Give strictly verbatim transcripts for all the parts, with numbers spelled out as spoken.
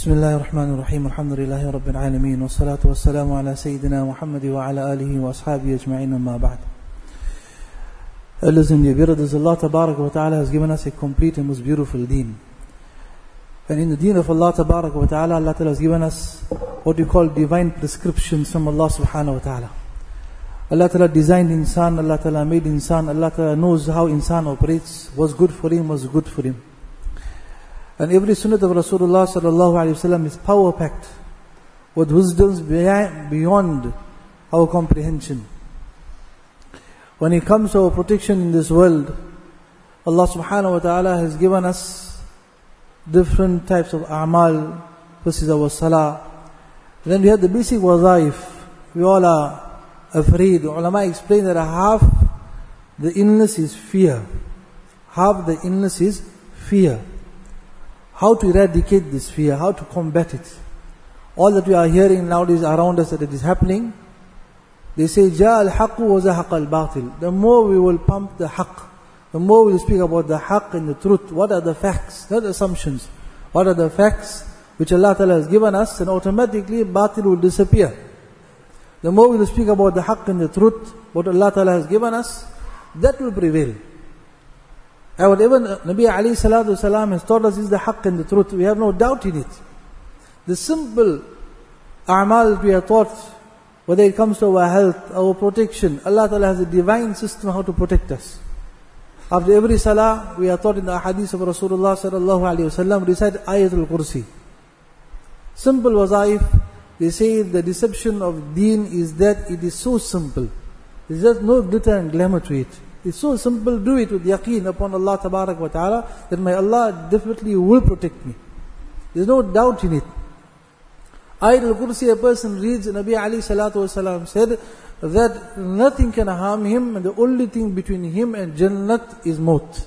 بسم الله الرحمن الرحيم الحمد لله رب العالمين والصلاة والسلام على سيدنا محمد وعلى آله وأصحابه أجمعين أما بعد. Elders and dear brothers, Allah Tabarak wa Ta'ala has given us a complete and most beautiful deen. And in the deen of Allah Tabarak wa Ta'ala, Allah Ta'ala has given us what we call divine prescriptions from Allah Subhanahu wa Ta'ala. Allah Ta'ala designed insan, Allah Ta'ala made insan, Allah Ta'ala knows how insan operates, what's good for him, what's good for him. And every sunnah of Rasulullah sallallahu alayhi wa sallam is power packed with wisdoms beyond our comprehension. When it comes to our protection in this world, Allah subhanahu wa ta'ala has given us different types of a'mal. This is our salah. Then we have the basic wazaif. We all are afraid. The ulama explain that half the illness is fear. Half the illness is fear. How to eradicate this fear, how to combat it. All that we are hearing nowadays around us that it is happening, they say, جَاءَ الْحَقُّ وَزَهَقَ الْبَاطِلِ. The more we will pump the haqq, the more we will speak about the haqq and the truth. What are the facts, not assumptions. What are the facts which Allah Ta'ala has given us, and automatically batil will disappear. The more we will speak about the haqq and the truth, what Allah Ta'ala has given us, that will prevail. And whatever Nabi alayhi salatu wasalam has taught us is the haqq and the truth. We have no doubt in it. The simple a'mal we are taught, whether it comes to our health, our protection, Allah Ta'ala has a divine system how to protect us. After every salah, we are taught in the hadith of Rasulullah sallallahu alayhi wasallam, recite Ayatul Kursi. Simple wazaif, they say the deception of deen is that it is so simple. There's just no glitter and glamour to it. It's so simple, do it with yaqeen upon Allah Tabarak wa Ta'ala, that my Allah definitely will protect me. There's no doubt in it. Ayatul Kursi, a person reads, Nabi alayhi salatu wasalam said that nothing can harm him, and the only thing between him and Jannat is maut.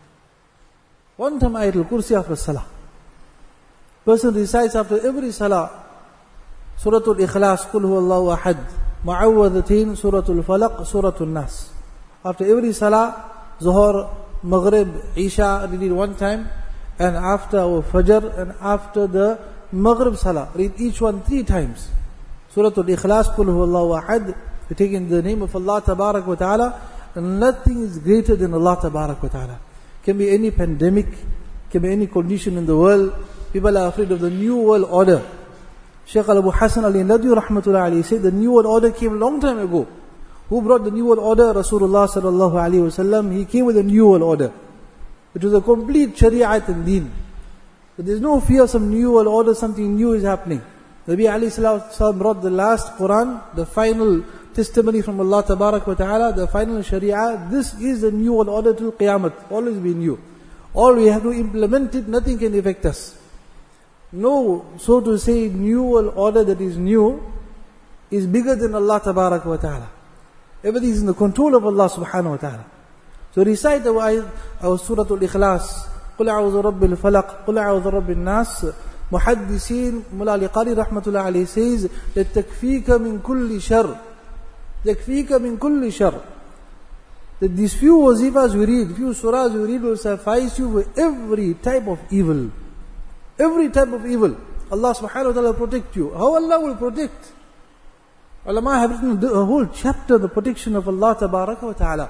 One time Ayatul Kursi after salah. Person recites after every salah, Suratul Ikhlas, Qul huwallahu ahad, Mu'awwadhateen, Suratul Falaq, Suratul Nas. After every salah, Zuhur, Maghrib, Isha, read it one time, and after our Fajr, and after the Maghrib salah, read each one three times. Suratul Ikhlas, Qul huwallahu ahad, we take in the name of Allah Tabarak wa Ta'ala, and nothing is greater than Allah Tabarak wa Ta'ala. Can be any pandemic, can be any condition in the world. People are afraid of the New World Order. Shaykh Abu Hassan Ali Nadwi rahmatullah alayhi said the New World Order came a long time ago. Who brought the New World Order? Rasulullah sallallahu alayhi wa sallam. He came with a New World Order. It was a complete Shari'at and Deen. But there's no fear of some New World Order, something new is happening. Nabi alayhi salatu wasallam brought the last Quran, the final testimony from Allah Tabarak wa Ta'ala, the final Sharia. This is the New World Order till Qiyamah. Always be new. All we have to implement it, nothing can affect us. No, so to say, New World Order that is new is bigger than Allah Tabarak wa Ta'ala. Everything is in the control of Allah subhanahu wa ta'ala. So recite our, our Suratul Ikhlas. قُلْ أَعُوذُ رَبِّ الْفَلَقِ قُلْ أَعُوذُ رَبِّ النَّاسِ. Muhaddisin Mullah Liqari rahmatullah alayhi says, لَتَكْفِيكَ مِنْ كُلِّ شَرٍ تَكْفِيكَ مِنْ كُلِّ شَرٍ. That these few wazifas we read, few surahs we read will suffice you for every type of evil. Every type of evil. Allah subhanahu wa ta'ala will protect you. How Allah will protect? Ulama have written a whole chapter, the protection of Allah Tabaraka wa Ta'ala.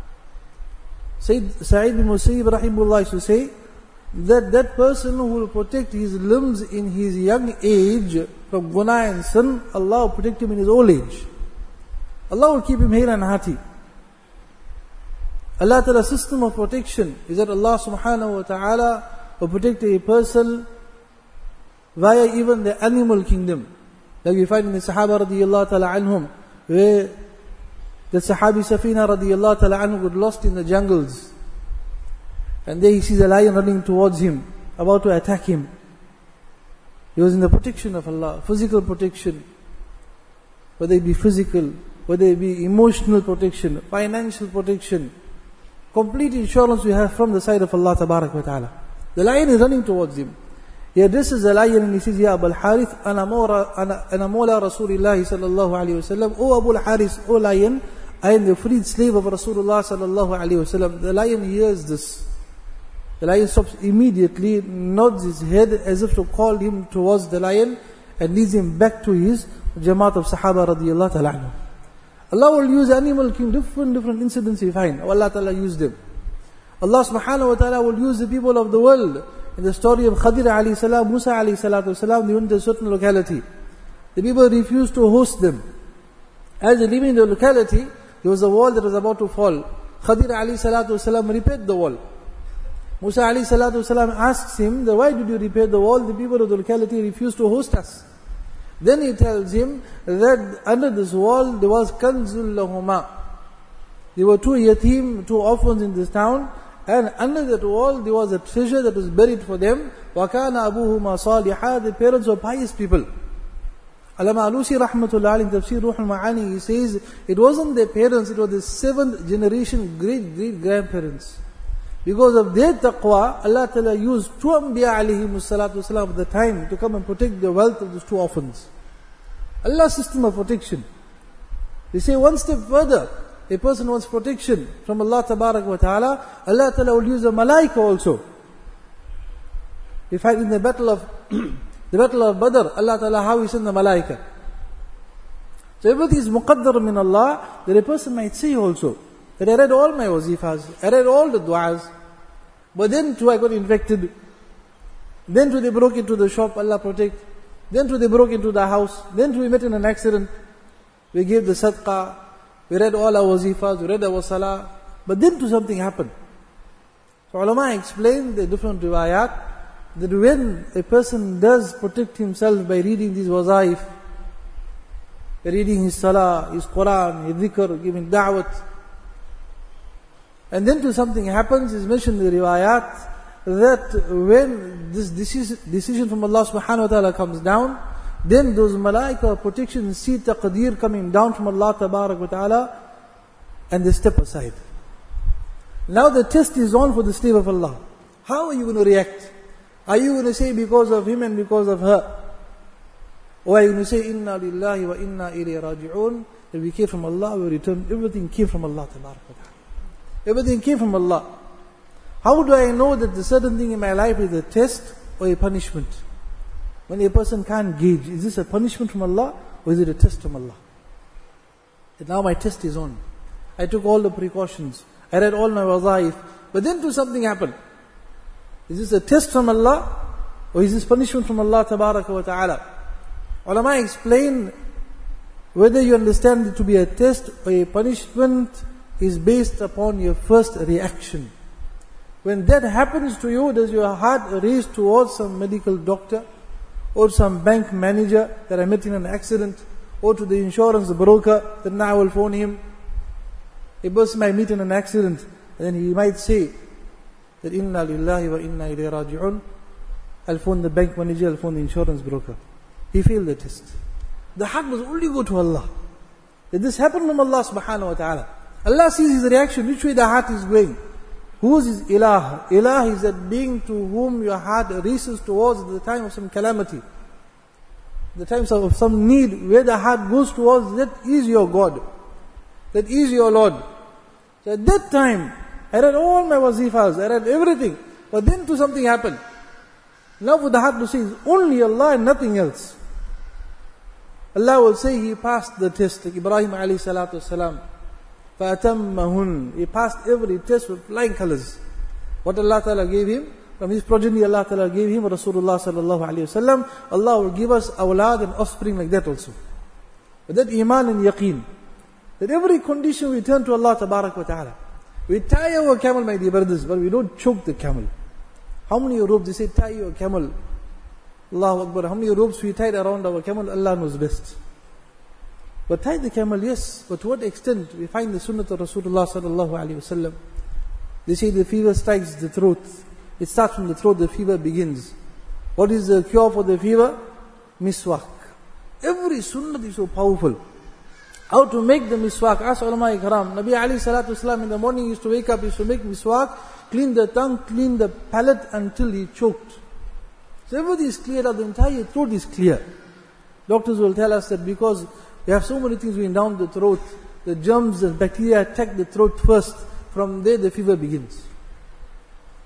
Sayyid Sa'id bin Musayyib rahimahullah used to say that that person who will protect his limbs in his young age from guna and sin, Allah will protect him in his old age. Allah will keep him hale and hearty. Allah Ta'ala's system of protection is that Allah subhanahu wa ta'ala will protect a person via even the animal kingdom. Like we find in the Sahaba radiyallahu ta'ala anhum, where the Sahabi Safina radiyallahu ta'ala anhu got lost in the jungles. And there he sees a lion running towards him, about to attack him. He was in the protection of Allah, physical protection. Whether it be physical, whether it be emotional protection, financial protection. Complete insurance we have from the side of Allah Tabarak wa Ta'ala. The lion is running towards him. He addresses the lion and he says, Ya Abu al-Harith, ana mawla Rasulillahi sallallahu alayhi wa sallam. O Abu al-Harith, O lion, I am the freed slave of Rasulullah sallallahu alayhi wa sallam. The lion hears this. The lion stops immediately, nods his head as if to call him towards the lion, and leads him back to his Jamaat of Sahaba radiyallahu ta'ala anhu. Allah will use animal king, different, different incidents we find. Allah ta'ala used them. Allah subhanahu wa ta'ala will use the people of the world. In the story of Khadir alayhi salam, Musa alayhi salatu salam, they went to a certain locality. The people refused to host them. As they lived in the locality, there was a wall that was about to fall. Khadir alayhi salatu salam repaired the wall. Musa alayhi salatu salam asks him, why did you repair the wall? The people of the locality refused to host us. Then he tells him that under this wall there was kanzul lahuma. There were two yatim, two orphans in this town, and under that wall there was a treasure that was buried for them. وَكَانَ أَبُوهُمَا صَالِحًا. The parents were pious people. Allama Alusi rahmatullah in Tafsir Ruh al-Ma'ani, he says, it wasn't their parents, it was the seventh generation great great grandparents. Because of their taqwa, Allah Ta'ala used two Anbiya alayhimu salatu wasalam at the time to come and protect the wealth of those two orphans. Allah's system of protection. They say one step further, a person wants protection from Allah Tabarak wa Ta'ala, Allah Ta'ala will use a malaika also. We find in the battle of the battle of Badr, Allah Ta'ala how He sent the malaika. So everything is muqaddar min Allah, that a person might say also, that I read all my wazifas, I read all the du'as, but then too I got infected, then too they broke into the shop, Allah protect, then too they broke into the house, then too we met in an accident, we gave the sadaqah, we read all our wazifas, we read our salah, but then too something happened. So ulama explained the different riwayat, that when a person does protect himself by reading these wazaif, by reading his salah, his Quran, his dhikr, giving da'wat, and then to something happens, is mentioned in the riwayat, that when this decision from Allah subhanahu wa ta'ala comes down, then those malaika of protection see taqdeer coming down from Allah tabarak wa ta'ala, and they step aside. Now the test is on for the slave of Allah. How are you going to react? Are you going to say because of him and because of her? Or are you going to say, Inna lillahi wa inna ilayhi raji'un, that we came from Allah, we return, everything came from Allah tabarak wa ta'ala. Everything came from Allah. How do I know that the certain thing in my life is a test or a punishment? When a person can't gauge, is this a punishment from Allah or is it a test from Allah? And now my test is on. I took all the precautions. I read all my wazaif. But then to something happened. Is this a test from Allah or is this punishment from Allah tabaraka wa ta'ala? Ulama explain whether you understand it to be a test or a punishment is based upon your first reaction. When that happens to you, does your heart race towards some medical doctor or some bank manager that I met in an accident, or to the insurance broker that now I will phone him? A person might meet in an accident and then he might say that Inna lillahi wa inna ilayhi raji'un, I'll phone the bank manager, I'll phone the insurance broker. He failed the test. The heart must only go to Allah. That this happened from Allah subhanahu wa ta'ala. Allah sees his reaction, which way the heart is going. Who is his ilah? Ilah is that being to whom your heart races towards at the time of some calamity. The times of some need, where the heart goes towards, that is your God. That is your Lord. So at that time, I read all my wazifas, I read everything. But then to something happened. Now for the heart to say, it's only Allah and nothing else. Allah will say he passed the test, like Ibrahim alayhi salatu wasalam. فَأَتَمَّهُنْ. He passed every test with flying colors. What Allah Ta'ala gave him, from his progeny Allah Ta'ala gave him, Rasulullah sallallahu alayhi wa sallam. Allah will give us awlad and offspring like that also. But that iman and yaqeen. That every condition we turn to Allah Tabarak wa Ta'ala. We tie our camel, my dear brothers, but we don't choke the camel. How many ropes? They say tie your camel. Allahu Akbar. How many ropes we tied around our camel? Allah knows best. But tie the camel, yes. But to what extent? We find the sunnah of Rasulullah sallallahu alayhi wa sallam. They say the fever strikes the throat. It starts from the throat, the fever begins. What is the cure for the fever? Miswak. Every sunnah is so powerful. How to make the miswak? Ask ulama ikram. Nabi alayhi salatu wasalam in the morning used to wake up, used to make miswak, clean the tongue, clean the palate until he choked. So everything is cleared out, the entire throat is clear. Doctors will tell us that because we have so many things going down the throat, the germs and bacteria attack the throat first. From there the fever begins.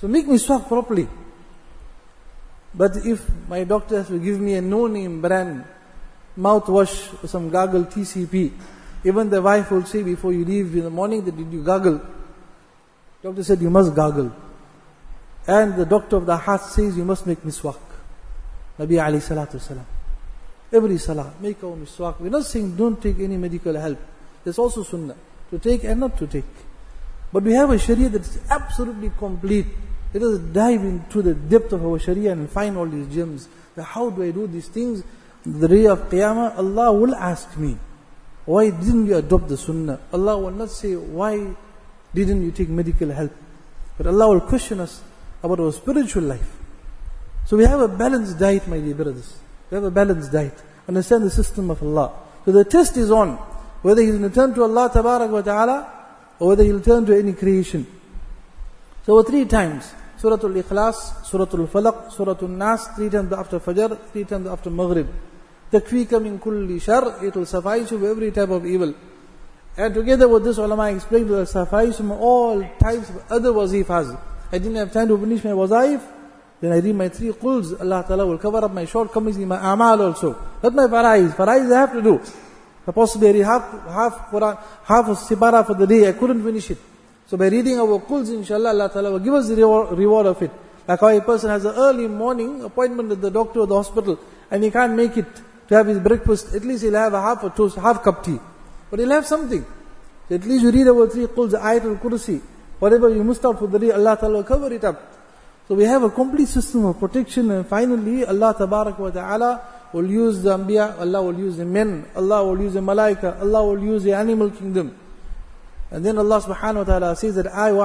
So make miswak properly. But if my doctor has to give me a no-name brand mouthwash or some gargle T C P, even the wife will say before you leave in the morning that did you gargle? Doctor said you must gargle. And the doctor of the heart says you must make miswak. Nabi alayhi salatu wasalam. Every salah, make our miswak. We're not saying don't take any medical help. There's also sunnah. To take and not to take. But we have a sharia that's absolutely complete. Let us dive into the depth of our sharia and find all these gems. How do I do these things? The day of Qiyamah, Allah will ask me, why didn't you adopt the sunnah? Allah will not say, why didn't you take medical help? But Allah will question us about our spiritual life. So we have a balanced diet, my dear brothers. We have a balanced diet. Understand the system of Allah. So the test is on whether he's going to turn to Allah Tabarak wa Ta'ala or whether he'll turn to any creation. So three times. Surah Al-Ikhlas, Surah Al-Falaq, Surah Al-Nas, three times after Fajr, three times after Maghrib. Takfika min kulli shar, it will suffice you for every type of evil. And together with this, ulama explained, it will suffice from all types of other wazifas. I didn't have time to finish my wazaif, then I read my three quls, Allah Ta'ala will cover up my shortcomings in my amal also. Not my farais, farais I have to do. I possibly read half, half Quran, half of Sibara for the day, I couldn't finish it. So by reading our quls, inshallah, Allah Ta'ala will give us the reward of it. Like how a person has an early morning appointment at the doctor or the hospital, and he can't make it to have his breakfast, at least he'll have a half or two, half cup tea. But he'll have something. So at least you read our three quls, Ayatul Kursi, whatever you missed out for the day, Allah Ta'ala will cover it up. So we have a complete system of protection, and finally Allah Tabarak wa Ta'ala will use the Anbiya, Allah will use the men, Allah will use the Malaika, Allah will use the animal kingdom. And then Allah Subhanahu wa Ta'ala says that I wa